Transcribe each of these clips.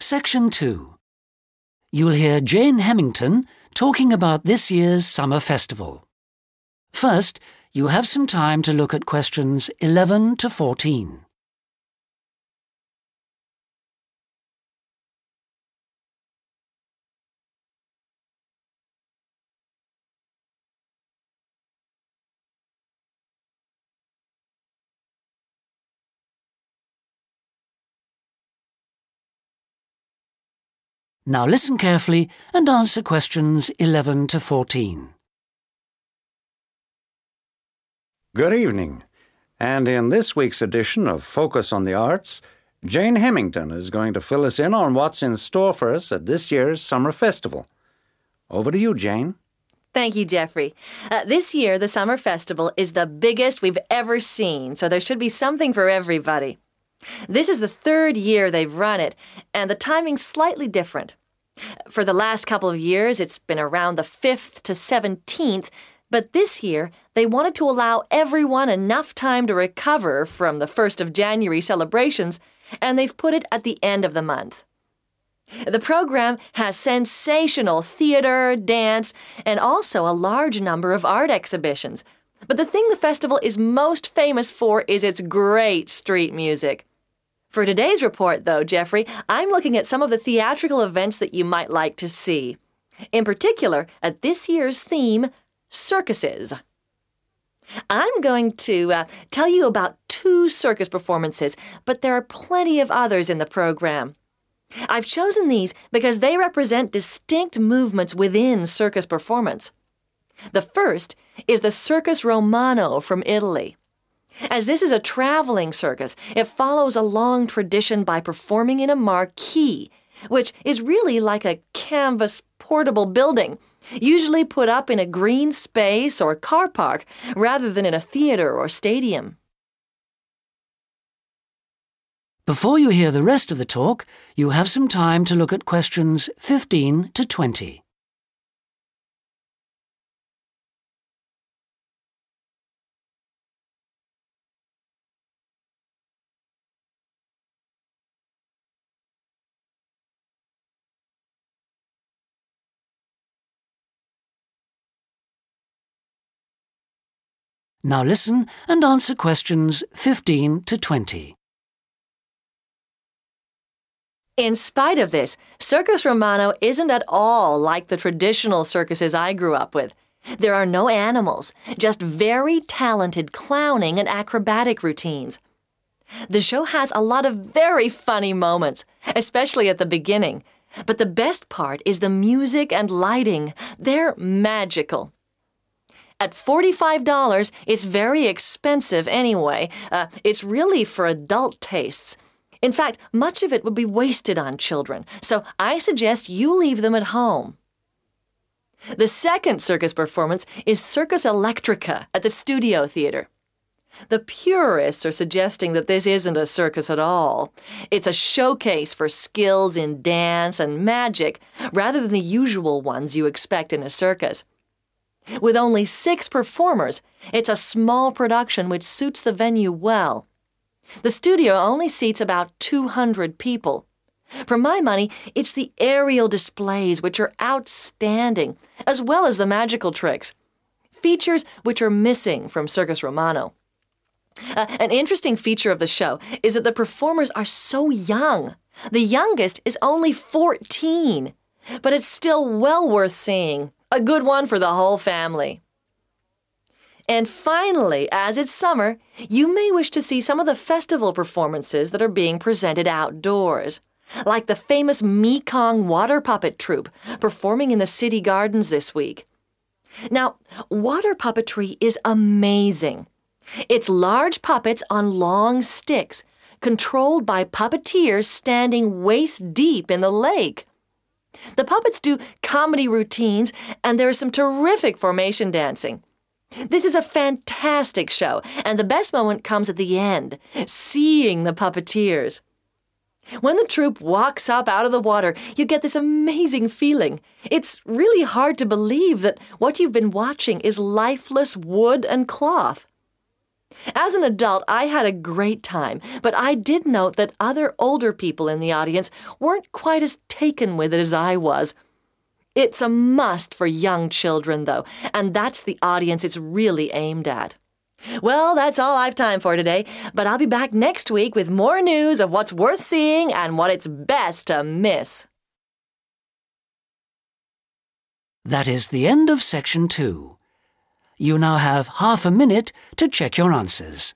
Section 2. You'll hear Jane Hemington talking about this year's summer festival. First, you have some time to look at questions 11 to 14. Now listen carefully and answer questions 11 to 14. Good evening. And in this week's edition of Focus on the Arts, Jane Hemington is going to fill us in on what's in store for us at this year's Summer Festival. Over to you, Jane. Thank you, Jeffrey. This year, the Summer Festival is the biggest we've ever seen, so there should be something for everybody. This is the third year they've run it, and the timing's slightly different. For the last couple of years, it's been around the 5th to 17th, but this year, they wanted to allow everyone enough time to recover from the 1st of January celebrations, and they've put it at the end of the month. The program has sensational theater, dance, and also a large number of art exhibitions. But the thing the festival is most famous for is its great street music. For today's report, though, Jeffrey, I'm looking at some of the theatrical events that you might like to see. In particular, at this year's theme, circuses. I'm going to tell you about 2 circus performances, but there are plenty of others in the program. I've chosen these because they represent distinct movements within circus performance. The first is the Circus Romano from Italy. As this is a traveling circus, it follows a long tradition by performing in a marquee, which is really like a canvas portable building, usually put up in a green space or car park rather than in a theater or stadium. Before you hear the rest of the talk, you have some time to look at questions 15 to 20. Now listen and answer questions 15 to 20. In spite of this, Circus Romano isn't at all like the traditional circuses I grew up with. There are no animals, just very talented clowning and acrobatic routines. The show has a lot of very funny moments, especially at the beginning. But the best part is the music and lighting. They're magical. At $45, it's very expensive anyway. It's really for adult tastes. In fact, much of it would be wasted on children, so I suggest you leave them at home. The second circus performance is Circus Electrica at the Studio Theater. The purists are suggesting that this isn't a circus at all. It's a showcase for skills in dance and magic rather than the usual ones you expect in a circus. With only 6 performers, it's a small production which suits the venue well. The studio only seats about 200 people. For my money, it's the aerial displays which are outstanding, as well as the magical tricks, features which are missing from Circus Romano. An interesting feature of the show is that the performers are so young. The youngest is only 14, but it's still well worth seeing. A good one for the whole family. And finally, as it's summer, you may wish to see some of the festival performances that are being presented outdoors, like the famous Mekong water puppet troupe performing in the city gardens this week. Now, water puppetry is amazing. It's large puppets on long sticks, controlled by puppeteers standing waist deep in the lake. The puppets do comedy routines, and there is some terrific formation dancing. This is a fantastic show, and the best moment comes at the end, seeing the puppeteers. When the troupe walks up out of the water, you get this amazing feeling. It's really hard to believe that what you've been watching is lifeless wood and cloth. As an adult, I had a great time, but I did note that other older people in the audience weren't quite as taken with it as I was. It's a must for young children, though, and that's the audience it's really aimed at. Well, that's all I've time for today, but I'll be back next week with more news of what's worth seeing and what it's best to miss. That is the end of Section 2. You now have half a minute to check your answers.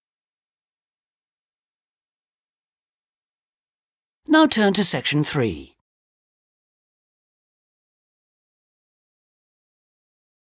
Now turn to Section 3.